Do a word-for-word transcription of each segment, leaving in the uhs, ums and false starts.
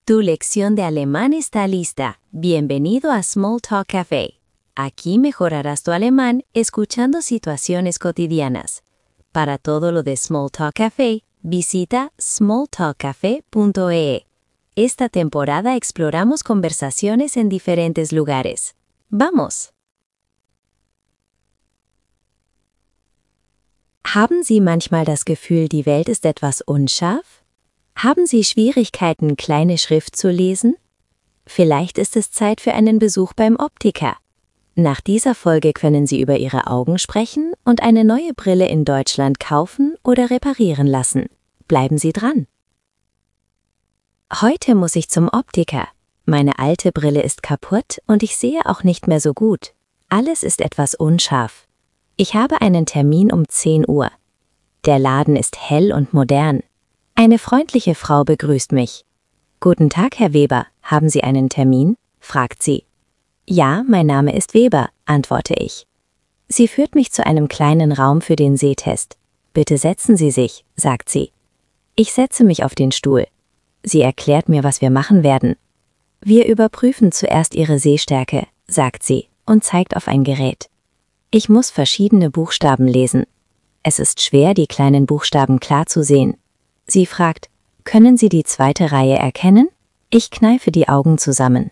Tu lección de alemán está lista. Bienvenido a Smalltalk Café. Aquí mejorarás tu alemán escuchando situaciones cotidianas. Para todo lo de Smalltalk Café, visita smalltalk cafe punto e e. Esta temporada exploramos conversaciones en diferentes lugares. ¡Vamos! Haben Sie manchmal das Gefühl, die Welt ist etwas unscharf? Haben Sie Schwierigkeiten, kleine Schrift zu lesen? Vielleicht ist es Zeit für einen Besuch beim Optiker. Nach dieser Folge können Sie über Ihre Augen sprechen und eine neue Brille in Deutschland kaufen oder reparieren lassen. Bleiben Sie dran! Heute muss ich zum Optiker. Meine alte Brille ist kaputt und ich sehe auch nicht mehr so gut. Alles ist etwas unscharf. Ich habe einen Termin um zehn Uhr. Der Laden ist hell und modern. Eine freundliche Frau begrüßt mich. »Guten Tag, Herr Weber, haben Sie einen Termin?« fragt sie. »Ja, mein Name ist Weber«, antworte ich. Sie führt mich zu einem kleinen Raum für den Sehtest. »Bitte setzen Sie sich«, sagt sie. Ich setze mich auf den Stuhl. Sie erklärt mir, was wir machen werden. »Wir überprüfen zuerst Ihre Sehstärke«, sagt sie und zeigt auf ein Gerät. Ich muss verschiedene Buchstaben lesen. Es ist schwer, die kleinen Buchstaben klar zu sehen. Sie fragt, »Können Sie die zweite Reihe erkennen?« Ich kneife die Augen zusammen.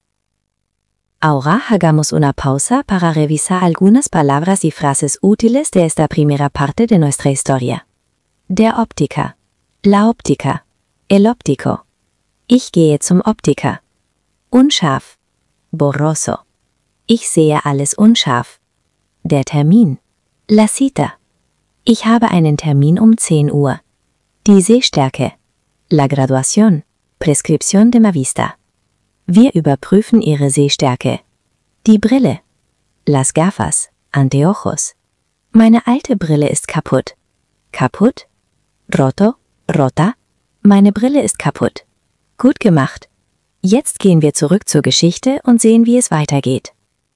Ahora hagamos una pausa para revisar algunas palabras y frases útiles de esta primera parte de nuestra historia. Der Optiker. La óptica. El óptico. Ich gehe zum Optiker. Unscharf. Borroso. Ich sehe alles unscharf. Der Termin. La cita. Ich habe einen Termin um zehn Uhr. Die Sehstärke. La graduación. Prescripción de la vista. Wir überprüfen Ihre Sehstärke. Die Brille. Las gafas. Anteojos. Meine alte Brille ist kaputt. Kaputt? Roto? Rota? Meine Brille ist kaputt. Gut gemacht. Jetzt gehen wir zurück zur Geschichte und sehen, wie es weitergeht.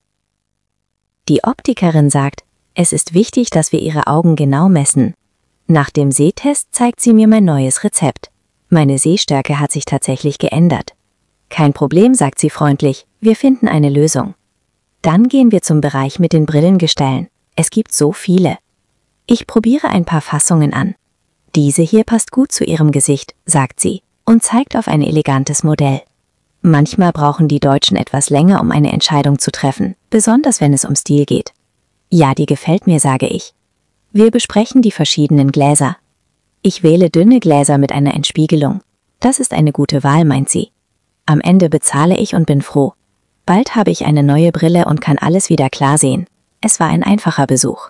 Die Optikerin sagt, es ist wichtig, dass wir Ihre Augen genau messen. Nach dem Sehtest zeigt sie mir mein neues Rezept. Meine Sehstärke hat sich tatsächlich geändert. Kein Problem, sagt sie freundlich, wir finden eine Lösung. Dann gehen wir zum Bereich mit den Brillengestellen. Es gibt so viele. Ich probiere ein paar Fassungen an. Diese hier passt gut zu Ihrem Gesicht, sagt sie und zeigt auf ein elegantes Modell. Manchmal brauchen die Deutschen etwas länger, um eine Entscheidung zu treffen, besonders wenn es um Stil geht. Ja, die gefällt mir, sage ich. Wir besprechen die verschiedenen Gläser. Ich wähle dünne Gläser mit einer Entspiegelung. Das ist eine gute Wahl, meint sie. Am Ende bezahle ich und bin froh. Bald habe ich eine neue Brille und kann alles wieder klar sehen. Es war ein einfacher Besuch.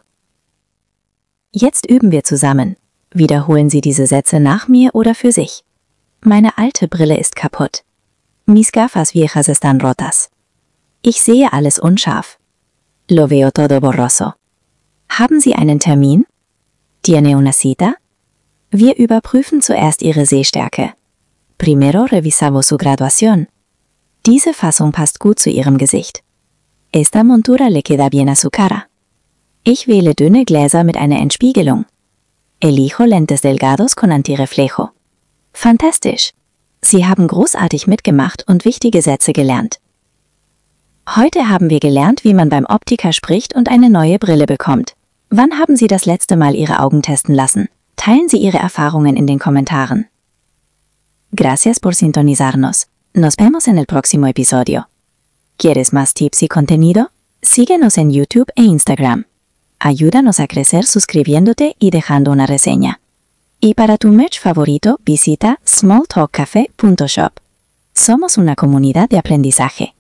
Jetzt üben wir zusammen. Wiederholen Sie diese Sätze nach mir oder für sich. Meine alte Brille ist kaputt. Mis gafas viejas están rotas. Ich sehe alles unscharf. Lo veo todo borroso. Haben Sie einen Termin? ¿Tiene una cita? Wir überprüfen zuerst Ihre Sehstärke. Primero revisamos su graduación. Diese Fassung passt gut zu Ihrem Gesicht. Esta montura le queda bien a su cara. Ich wähle dünne Gläser mit einer Entspiegelung. Elijo lentes delgados con antirreflejo. Fantastisch! Sie haben großartig mitgemacht und wichtige Sätze gelernt. Heute haben wir gelernt, wie man beim Optiker spricht und eine neue Brille bekommt. Wann haben Sie das letzte Mal Ihre Augen testen lassen? Teilen Sie Ihre Erfahrungen in den Kommentaren. Gracias por sintonizarnos. Nos vemos en el próximo episodio. ¿Quieres más tips y contenido? Síguenos en YouTube e Instagram. Ayúdanos a crecer suscribiéndote y dejando una reseña. Y para tu merch favorito, visita smalltalk cafe punto shop. Somos una comunidad de aprendizaje.